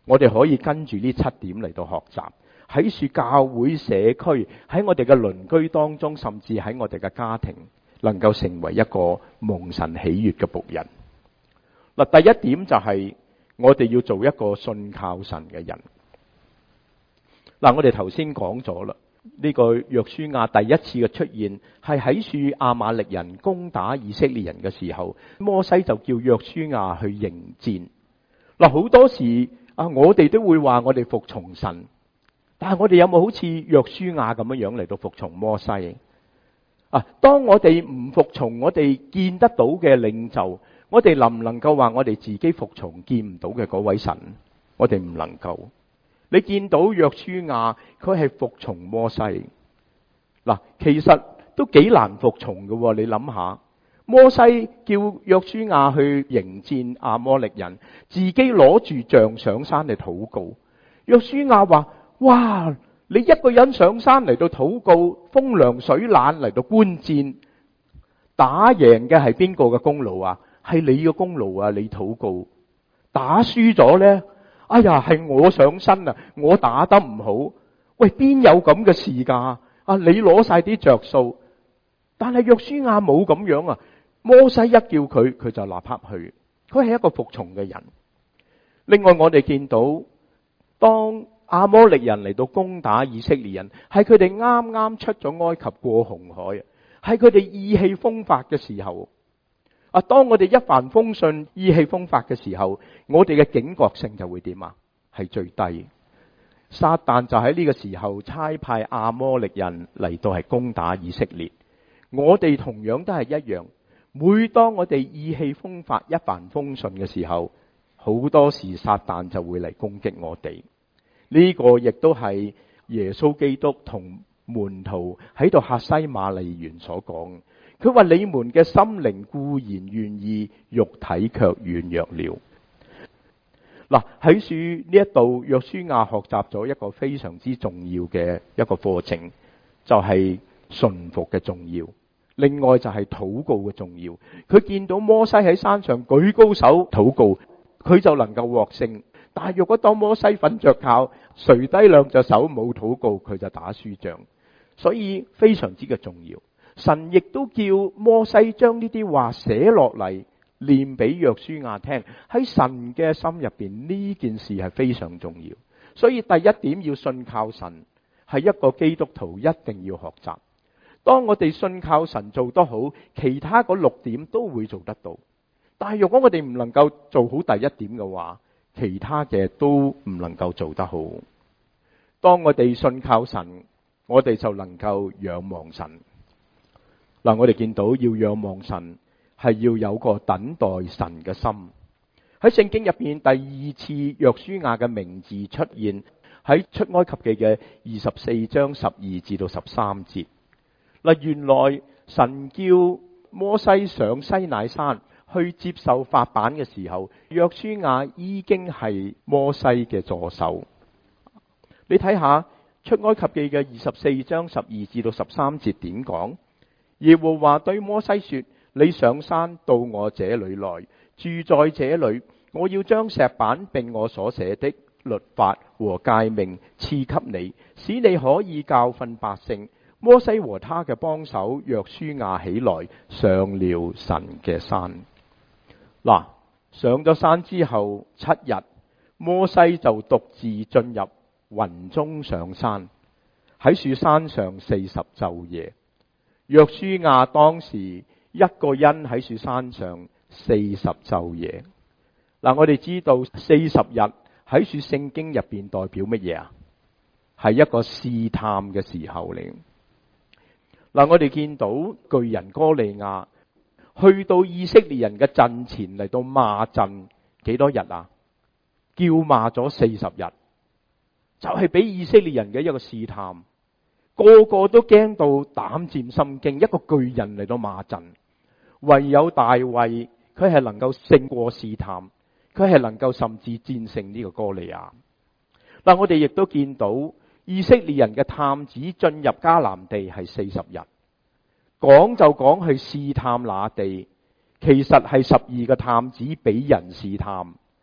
我哋可以跟住呢七點嚟到學習，喺樹教會社區，喺我哋嘅鄰居當中，甚至喺我哋嘅家庭，能夠成為一個蒙神喜悅嘅僕人。嗱，第一點就係我哋要做一個信靠神嘅人。嗱，我哋頭先講咗啦，呢個約書亞第一次嘅出現係喺樹亞瑪力人攻打以色列人嘅時候，摩西就叫約書亞去迎戰。嗱，好多時啊，我哋都會話我哋服從神，但係我哋有冇好似約書亞咁樣樣嚟到服從摩西啊？當我哋唔服從我哋見得到嘅領袖，我哋能唔能夠話我哋自己服從見唔到嘅嗰位神？我哋唔能夠。你見到約書亞佢係服從摩西，嗱，其實都幾難服從嘅。你諗下，摩西叫約書亞去迎戰亞摩力人，自己攞住杖上山嚟禱告。約書亞話：哇，你一個人上山嚟到禱告，風涼水冷嚟到觀戰，打贏嘅係邊個嘅功勞啊？係你嘅功勞啊！你禱告，打輸咗呢？哎呀，係我上身啊！我打得唔好，喂，邊有咁嘅事噶？啊，你攞晒啲着數，但係約書亞冇咁樣啊！摩西一叫佢，佢就立刻去。佢係一個服從嘅人。另外，我哋見到當亞摩利人嚟到攻打以色列人，係佢哋啱啱出咗埃及過紅海，係佢哋意氣風發嘅時候。啊！當我哋一帆風順、意氣風發嘅時候，我哋嘅警覺性就會點啊？係最低。撒旦就喺呢個時候差派亞摩力人嚟到係攻打以色列。我哋同樣都係一樣。每當我哋意氣風發、一帆風順嘅時候，好多時撒旦就會嚟攻擊我哋。呢個亦都係耶穌基督同門徒喺度客西馬尼園所講。佢話：你們嘅心靈固然願意，肉體卻軟弱了。嗱，喺樹呢一度，約書亞學習咗一個非常之重要嘅一個課程，就係順服嘅重要。另外就係禱告嘅重要。佢見到摩西喺山上舉高手禱告，佢就能夠獲勝。但係若果當摩西瞓着覺，垂低兩隻手冇禱告，佢就打輸仗。所以非常之嘅重要。神亦都叫摩西將呢啲話寫落嚟，念俾約書亞聽。喺神嘅心入邊，呢件事係非常重要。所以第一點要信靠神，係一個基督徒一定要學習。當我哋信靠神做得好，其他嗰六點都會做得到。但係如果我哋唔能夠做好第一點嘅話，其他嘅都唔能夠做得好。當我哋信靠神，我哋就能夠仰望神。嗱，我哋見到要仰望神，係要有個等待神嘅心。喺聖經入邊，第二次約書亞嘅名字出現喺出埃及記嘅二十四章十二至到十三節。嗱，原來神叫摩西上西乃山去接受法版嘅時候，約書亞已經係摩西嘅助手。你睇下出埃及記嘅二十四章十二至到十三節點講？耶和華對摩西說：你上山到我這裏來，住在這裏，我要將石版並我所寫的律法和誡命賜給你，使你可以教訓百姓。摩西和他嘅幫手約書亞起來，上了神嘅山。嗱，上咗山之後七日，摩西就獨自進入雲中上山，喺樹山上四十晝夜。約書亞當時一個人喺樹山上四十晝夜。嗱，我哋知道四十日喺樹聖經入邊代表乜嘢啊？係一個試探嘅時候嚟。嗱，我哋見到巨人哥利亞去到以色列人嘅陣前嚟到罵陣幾多日啊？叫罵咗四十日，就係俾以色列人嘅一個試探。個個都驚到膽戰心驚，一個巨人嚟到罵陣，唯有大衛佢係能夠勝過試探，佢係能夠甚至戰勝呢個哥利亞。嗱，我哋亦都見到以色列人嘅探子進入迦南地係四十日，講就講去試探那地，其實係十二個探子俾人試探，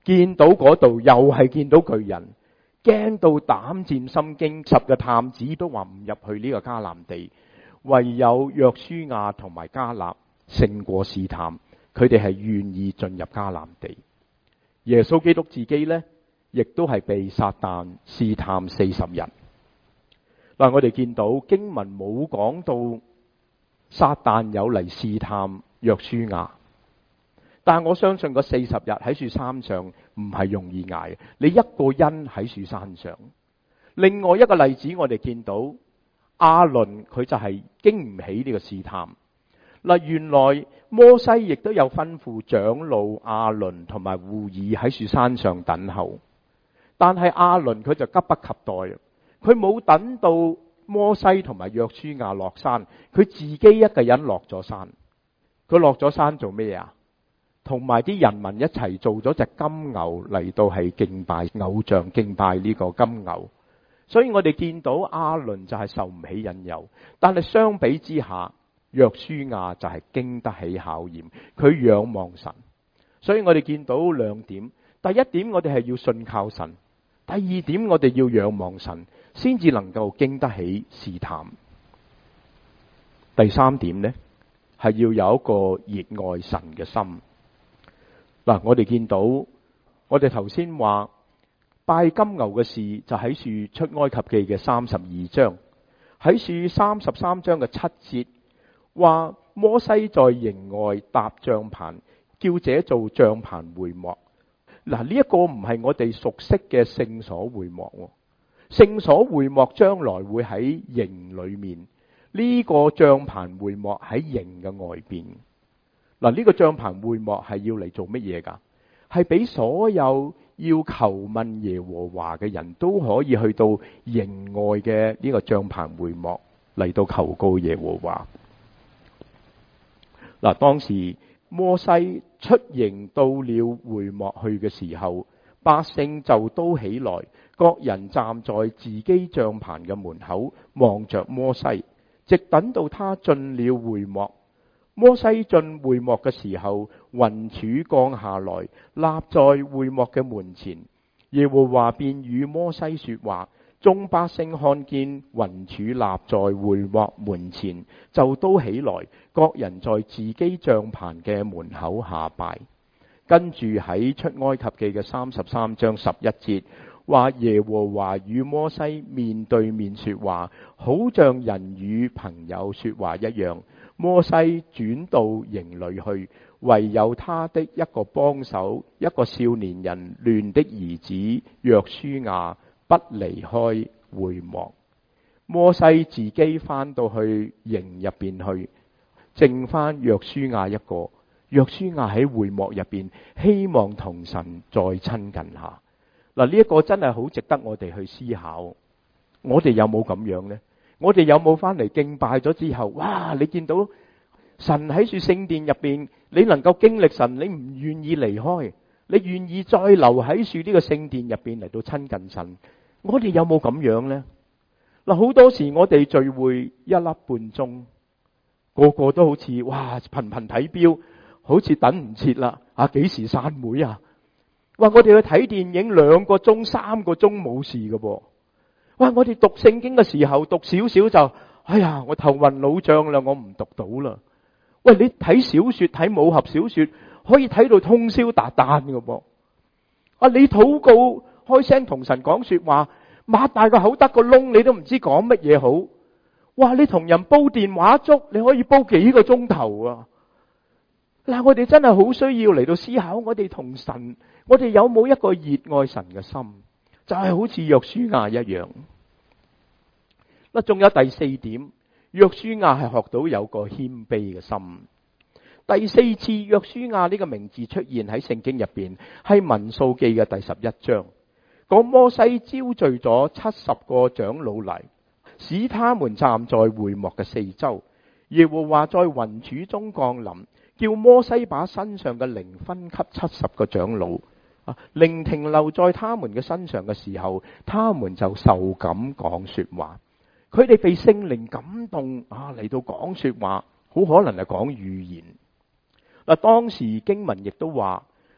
見到嗰度又係見到巨人，驚到膽戰心驚，十個探子都話唔入去呢個迦南地，唯有約書亞同埋迦勒勝過試探，佢哋係願意進入迦南地。耶穌基督自己呢，亦都係被撒旦試探四十日。嗱，我哋見到經文冇講到撒旦有嚟試探約書亞，但我相信個四十日喺樹山上唔係容易捱，你一個人喺樹山上。另外一個例子，我哋見到亞倫佢就係經唔起呢個試探。嗱，原來摩西亦都有吩咐長老亞倫同埋戶珥喺樹山上等候，但係亞倫佢就急不及待，佢冇等到摩西同埋約書亞落山，佢自己一個人落咗山。佢落咗山做咩啊？同埋啲人民一齊做咗隻金牛嚟到係敬拜偶像，敬拜呢個金牛。所以我哋見到亞倫就係受唔起引誘，但係相比之下，約書亞就係經得起考驗，佢仰望神。所以我哋見到兩點，第一點我哋係要信靠神，第二點我哋要仰望神，先至能夠經得起試探。第三點呢，係要有一個熱愛神嘅心。嗱，我哋見到我哋頭先話拜金牛嘅事就喺樹出埃及記嘅三十二章，喺樹三十三章嘅七節話摩西在營外搭帳棚，叫者做帳棚會幕。嗱，呢一個唔係我哋熟悉嘅聖所會幕，聖所會幕將來會喺營裏面，呢個帳棚會幕喺營嘅外邊。嗱，呢個帳棚會幕係要嚟做乜嘢噶？係俾所有要求問耶和華嘅人都可以去到營外嘅呢個帳棚會幕嚟到求告耶和華。嗱，當時摩西出營到了會幕去嘅時候，百姓就都起來，各人站在自己帳棚嘅門口，望着摩西，直等到他進了會幕。摩西進會幕嘅時候，雲柱降下來，立在會幕嘅門前。耶和華便與摩西說話，眾百姓看見雲柱立在會幕門前，就都起來，各人在自己帳棚嘅門口下拜。跟住喺出埃及記嘅三十三章十一節話，耶和華與摩西面對面說話，好像人與朋友說話一樣。摩西轉到營裏去，唯有他的一個幫手，一個少年人亂的兒子約書亞不離開會幕。摩西自己翻到去營入邊去，剩翻約書亞一個。約書亞喺會幕入邊，希望同神再親近下。嗱，呢一個真係好值得我哋去思考。我哋有冇咁樣呢？我哋有冇翻嚟敬拜咗之後，哇！你見到神喺住聖殿入邊，你能夠經歷神，你唔願意離開，你願意再留喺住呢個聖殿入邊嚟到親近神。我哋有冇咁樣呢？嗱，好多時我哋聚會一粒半鐘，個個都好似哇頻頻睇錶，好似等唔切啦，啊幾時散會啊？哇！我哋去睇電影兩個鐘、三個鐘冇事㗎噃。哇！我哋讀聖經嘅時候讀少少就，哎呀，我頭暈腦脹啦，我唔讀到啦。喂，你睇小說睇武俠小說可以睇到通宵達旦㗎噃。啊，你禱告開聲同神講說話，擘大個口得個窿，你都唔知講乜嘢好。哇！你同人煲電話粥，你可以煲幾個鐘頭啊。嗱，我哋真係好需要嚟到思考，我哋同神，我哋有冇一個熱愛神嘅心？就係好似約書亞一樣。嗱，仲有第四點，約書亞係學到有個謙卑嘅心。第四次約書亞呢個名字出現喺聖經入邊，係民數記嘅第十一章，講摩西招聚咗七十個長老嚟，使他們站在會幕嘅四周。耶和華在雲柱中降臨，叫摩西把身上嘅靈分給七十個長老。啊，靈停留在他們嘅身上嘅時候，他們就受感講說話。佢哋被聖靈感動啊，嚟到講說話，好可能係講語言。嗱，當時經文亦都話，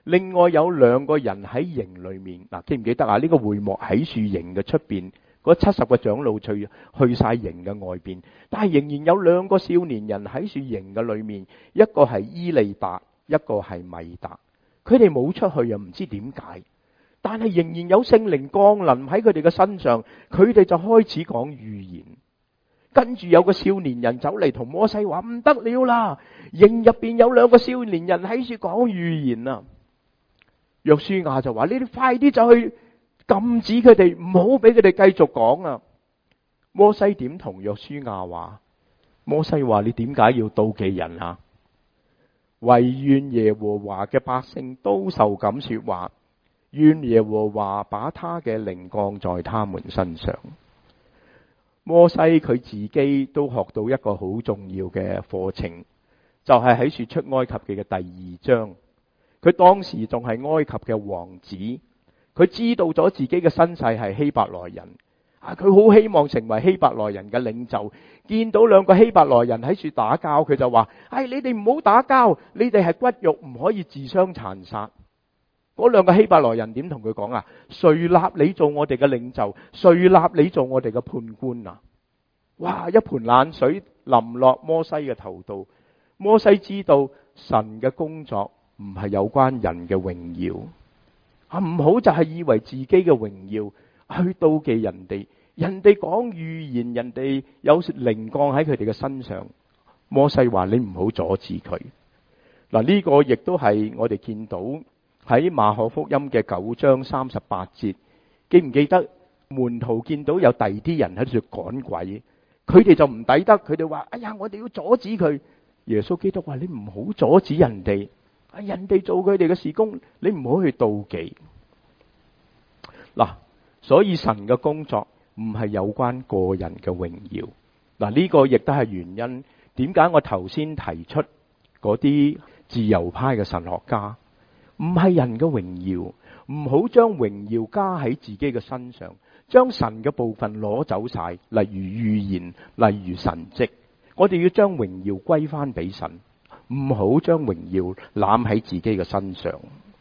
另外有兩個人喺營裏面，嗱，記唔記得啊？呢個會幕喺樹營嘅出邊，嗰七十個長老去去晒營嘅外邊，但係仍然有兩個少年人喺樹營嘅裏面，一個係伊利達，一個係米達。佢哋冇出去，又唔知點解，但係仍然有聖靈降臨喺佢哋嘅身上，佢哋就開始講預言。跟住有個少年人走嚟同摩西話：唔得了啦，營入邊有兩個少年人喺處講預言啊！約書亞就話：你哋快啲就去禁止佢哋，唔好俾佢哋繼續講啊！摩西點同約書亞話？摩西話：你點解要妒忌人啊？惟願耶和華嘅百姓都受感說話，願耶和華把他嘅靈降在他們身上。摩西佢自己都學到一個好重要嘅課程，就係喺說出埃及記嘅第二章。佢當時仲係埃及嘅王子，佢知道咗自己嘅身世係希伯來人啊！佢好希望成為希伯來人嘅領袖。見到兩個希伯來人喺處打交，佢就話：哎，你哋唔好打交，你哋係骨肉，唔可以自相殘殺。嗰兩個希伯來人點同佢講啊？誰立你做我哋嘅領袖？誰立你做我哋嘅判官啊？哇！一盆冷水淋落摩西嘅頭度。摩西知道神嘅工作唔係有關人嘅榮耀啊，唔好就係以為自己嘅榮耀去妒忌人哋。人哋講預言，人哋有靈降喺佢哋嘅身上。摩西話：你唔好阻止佢。嗱，呢個亦都係我哋見到喺馬可福音嘅九章三十八節。記唔記得門徒見到有第二啲人喺度趕鬼，佢哋就唔抵得，佢哋話：哎呀，我哋要阻止佢。耶穌基督話：你唔好阻止人哋，人哋做佢哋嘅事工，你唔好去妒忌。嗱，所以神嘅工作唔係有關個人嘅榮耀。嗱，呢個亦都係原因，點解我頭先提出嗰啲自由派嘅神學家，唔係人嘅榮耀，唔好將榮耀加喺自己嘅身上，將神嘅部分攞走晒，例如預言，例如神蹟。我哋要將榮耀歸翻俾神，唔好將榮耀攬喺自己嘅身上。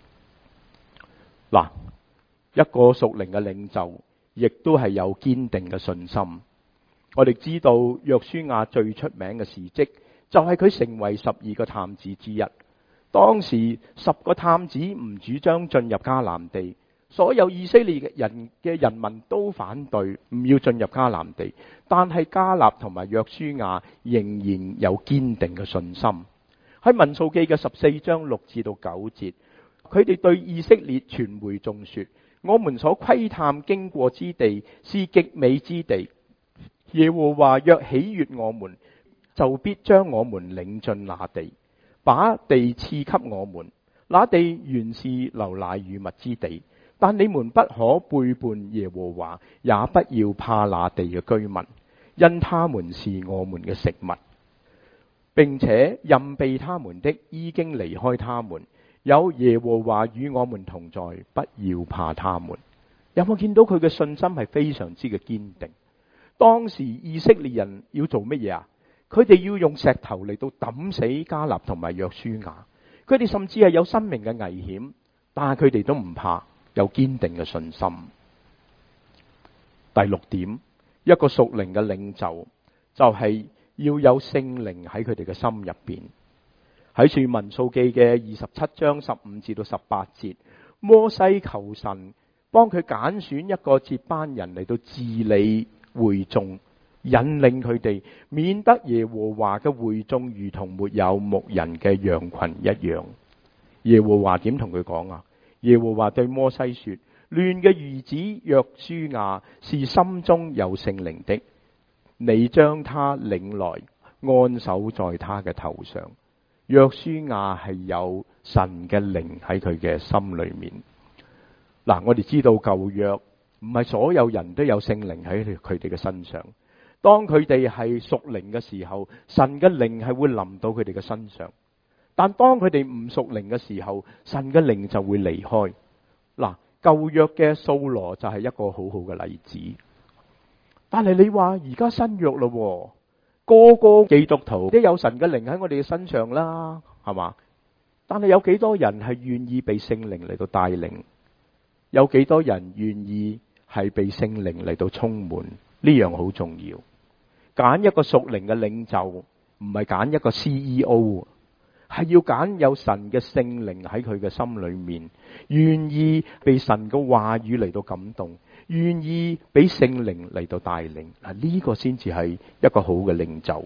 嗱，一個屬靈嘅領袖，亦都係有堅定嘅信心。我哋知道約書亞最出名嘅事蹟，就係佢成為十二個探子之一。當時十個探子唔主張進入迦南地，所有以色列人嘅人民都反對，唔要進入迦南地。但係迦勒同埋約書亞仍然有堅定嘅信心。喺民數記嘅十四章六至到九節，佢哋對以色列全會眾說：我們所窺探經過之地是極美之地，耶和華若喜悅我們，就必將我們領進那地，把地賜給我們。那地原是流奶與蜜之地，但你們不可背叛耶和華，也不要怕那地嘅居民，因他們是我們嘅食物，並且蔭庇他們的已經離開他們。有耶和華與我們同在，不要怕他們。有冇見到佢嘅信心係非常之嘅堅定？當時以色列人要做乜嘢啊？佢哋要用石頭嚟到抌死迦勒同埋約書亞，佢哋甚至係有生命嘅危險，但係佢哋都唔怕，有堅定嘅信心。第六點，一個屬靈嘅領袖就係要有聖靈喺佢哋嘅心入邊。喺《民數記》嘅二十七章十五至到十八節，摩西求神幫佢揀選一個接班人嚟到治理會眾，引領佢哋，免得耶和華嘅會眾如同沒有牧人嘅羊群一樣。耶和華點同佢講啊？耶和華對摩西說：亂嘅兒子約書亞是心中有聖靈的，你將他領來，安守在他嘅頭上。約書亞係有神嘅靈喺佢嘅心裏面。嗱，我哋知道舊約唔係所有人都有聖靈喺佢哋嘅身上。當佢哋係屬靈嘅時候，神嘅靈係會臨到佢哋嘅身上。但當佢哋唔屬靈嘅時候，神嘅靈就會離開。嗱，舊約嘅掃羅就係一個好好嘅例子。但係你話而家新約咯，個個基督徒都有神嘅靈喺我哋嘅身上啦，係嘛？ 但係有幾多人係願意被聖靈嚟到帶領？有幾多人願意係被聖靈嚟到充滿？呢樣好重要。揀一個屬靈嘅領袖，唔係揀一個 C E O， 係要揀有神嘅聖靈喺佢嘅心裏面，願意被神嘅話語嚟到感動，願意俾聖靈嚟到帶領。嗱，呢個先至係一個好嘅領袖。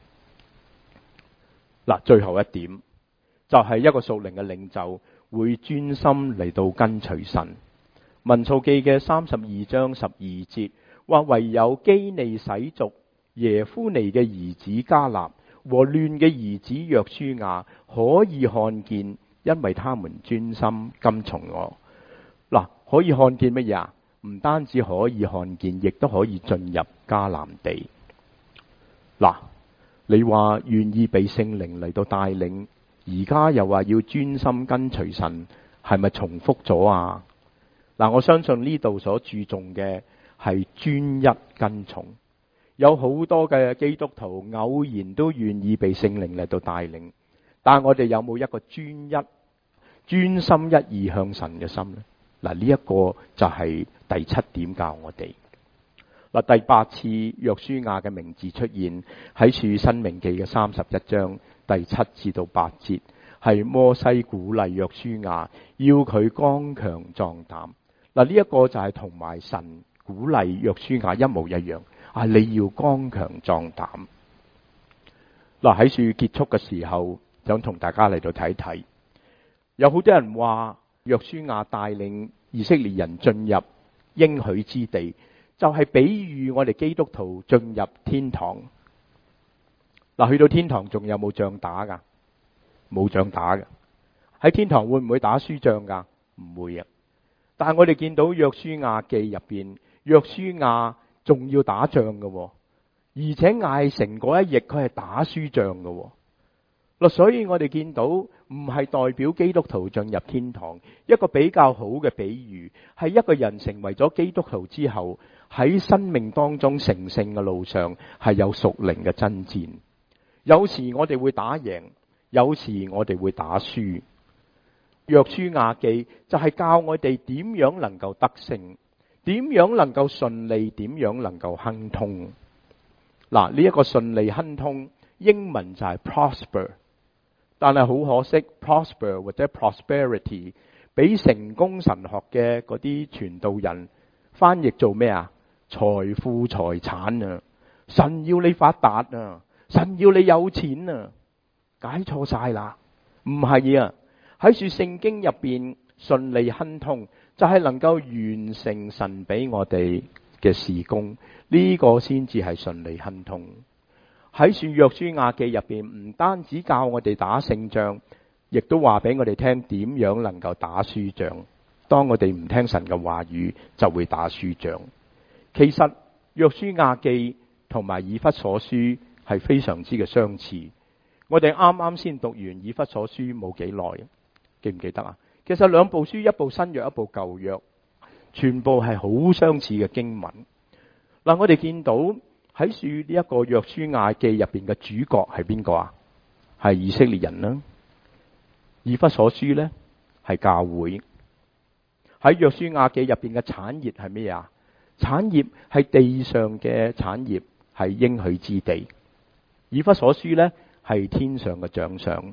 嗱，最後一點就係一個屬靈嘅領袖會專心嚟到跟隨神。民數記嘅三十二章十二節話，唯有基尼洗族耶夫尼嘅兒子迦勒和亂嘅兒子約書亞可以看見，因為他們專心跟從我。嗱，可以看見乜嘢啊？唔單止可以看見，亦都可以進入迦南地。嗱，你話願意被聖靈嚟到帶領，而家又話要專心跟隨神，係咪重複咗啊？嗱，我相信呢度所注重嘅係專一跟從。有好多嘅基督徒偶然都願意被聖靈嚟到帶領，但係我哋有冇一個專一、專心一意向神嘅心呢？嗱，呢一個就係第七點教我哋。嗱，第八次約書亞嘅名字出現喺《申命記》嘅三十一章第七至到八節，係摩西鼓勵約書亞，要佢剛強壯膽。嗱，呢一個就係同埋神鼓勵約書亞一模一樣，啊，你要剛強壯膽。嗱，喺書結束嘅時候，想同大家嚟到睇睇，有好多人話約書亞帶領以色列人進入應許之地，就係比喻我哋基督徒進入天堂。嗱，去到天堂仲有冇仗打噶？冇仗打嘅。喺天堂會唔會打輸仗噶？唔會啊。但係我哋見到約書亞記入邊，約書亞仲要打仗嘅，而且艾城嗰一役佢係打輸仗嘅。嗱，所以我哋見到唔係代表基督徒進入天堂，一個比較好嘅比喻係一個人成為咗基督徒之後，喺生命當中成聖嘅路上係有屬靈嘅爭戰。有時我哋會打贏，有時我哋會打輸。約書亞記就係教我哋點樣能夠得勝，點樣能夠順利，點樣能夠亨通。嗱，呢一個順利亨通，英文就係 prosper， 但係好可惜 prosper 或者 prosperity 俾成功神學嘅嗰啲傳道人翻譯做咩啊？財富財產啊，神要你發達啊，神要你有錢啊，解錯晒啦，唔係啊。喺書聖經入邊順利亨通，就係能夠完成神俾我哋嘅事工，呢個先至係順利亨通。喺書約書亞記入邊，唔單止教我哋打勝仗，亦都話俾我哋聽點樣能夠打輸仗。當我哋唔聽神嘅話語，就會打輸仗。其實約書亞記同埋以弗所書係非常之嘅相似。我哋啱啱先讀完以弗所書冇幾耐。記唔記得啊？其實兩部書，一部新約，一部舊約，全部係好相似嘅經文。嗱，我哋見到喺書呢一個約書亞記入邊嘅主角係邊個啊？係以色列人啦。以弗所書呢係教會。喺約書亞記入邊嘅產業係咩啊？產業係地上嘅產業，係應許之地。以弗所書呢係天上嘅獎賞。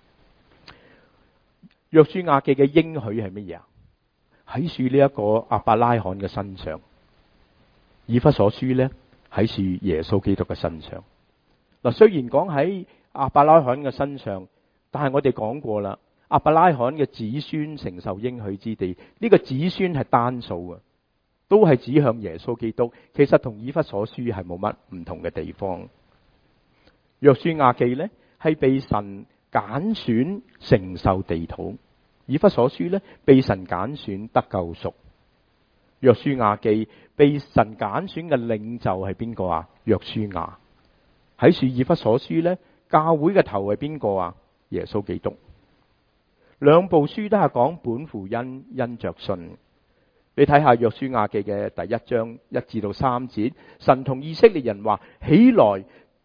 約書亞記嘅應許係乜嘢啊？喺樹呢一個亞伯拉罕嘅身上。以弗所書呢喺樹耶穌基督嘅身上。嗱，雖然講喺亞伯拉罕嘅身上，但係我哋講過啦，亞伯拉罕嘅子孫承受應許之地，呢個子孫係單數嘅，都係指向耶穌基督。其實同以弗所書係冇乜唔同嘅地方。約書亞記呢係被神揀選承受地土，以弗所書呢被神揀選得救贖。約書亞記被神揀選嘅領袖係邊個啊？約書亞。喺書以弗所書呢，教會嘅頭係邊個啊？耶穌基督。兩部書都係講本乎恩，因着信。你睇下約書亞記嘅第一章一至到三節，神同以色列人話：起來，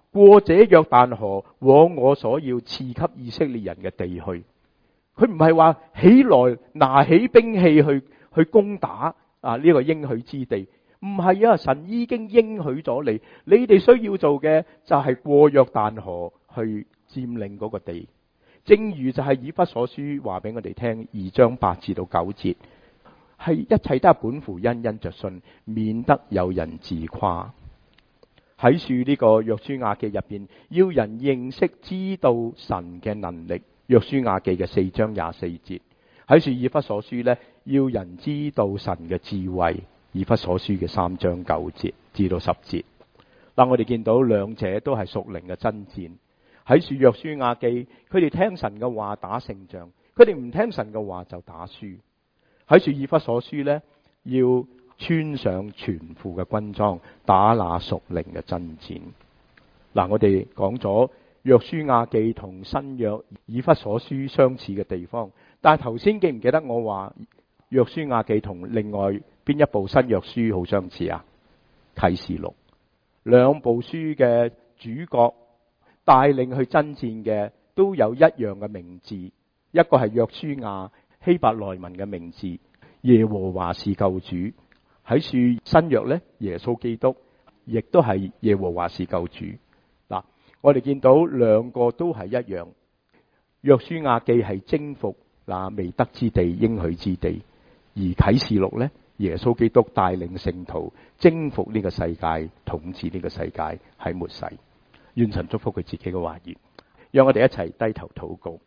過這約旦河，往我所要賜給以色列人嘅地去。佢唔係話起來拿起兵器去去攻打啊呢個應許之地，唔係啊！神已經應許咗你，你哋需要做嘅就係過約旦河去佔領嗰個地。正如就係以弗所書話俾我哋聽，二章八至到九節，係一切都係本乎恩，因着信，免得有人自誇。喺樹呢個約書亞記入邊，要人認識知道神嘅能力。約書亞記嘅四章廿四節，喺樹以弗所書呢，要人知道神嘅智慧。以弗所書嘅三章九節至到十節，嗱，我哋見到兩者都係屬靈嘅爭戰。喺樹約書亞記，佢哋聽神嘅話打勝仗，佢哋唔聽神嘅話就打輸。喺樹以弗所書呢，要穿上全副嘅軍裝，打那屬靈嘅爭戰。嗱，我哋講咗約書亞記同新約以弗所書相似嘅地方，但係頭先記唔記得我話約書亞記同另外邊一部新約書好相似啊？啟示錄。兩部書嘅主角帶領去爭戰嘅都有一樣嘅名字，一個係約書亞，希伯來文嘅名字，耶和華是救主。喺樹新約呢，耶穌基督亦都係耶和華是救主。嗱，我哋見到兩個都係一樣。約書亞記係征服那未得之地、應許之地，而啟示錄呢，耶穌基督帶領聖徒征服呢個世界，統治呢個世界喺末世。願神祝福佢自己嘅話語，讓我哋一齊低頭禱告。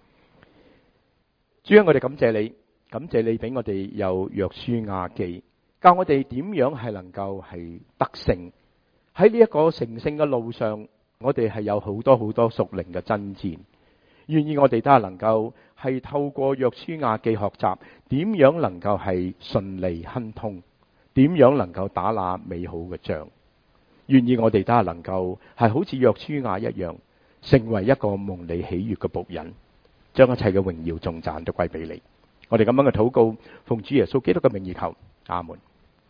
主啊，我哋感謝你，感謝你俾我哋有約書亞記，教我哋點樣係能夠係得勝。喺呢一個成聖嘅路上，我哋係有好多好多屬靈嘅爭戰。願意我哋都係能夠係透過約書亞記學習，點樣能夠係順利亨通，點樣能夠打那美好嘅仗。願意我哋都係能夠係好似約書亞一樣，成為一個蒙你喜悅嘅僕人，將一切嘅榮耀頌讚都歸俾你。我哋咁樣嘅禱告，奉主耶穌基督嘅名義求，阿門。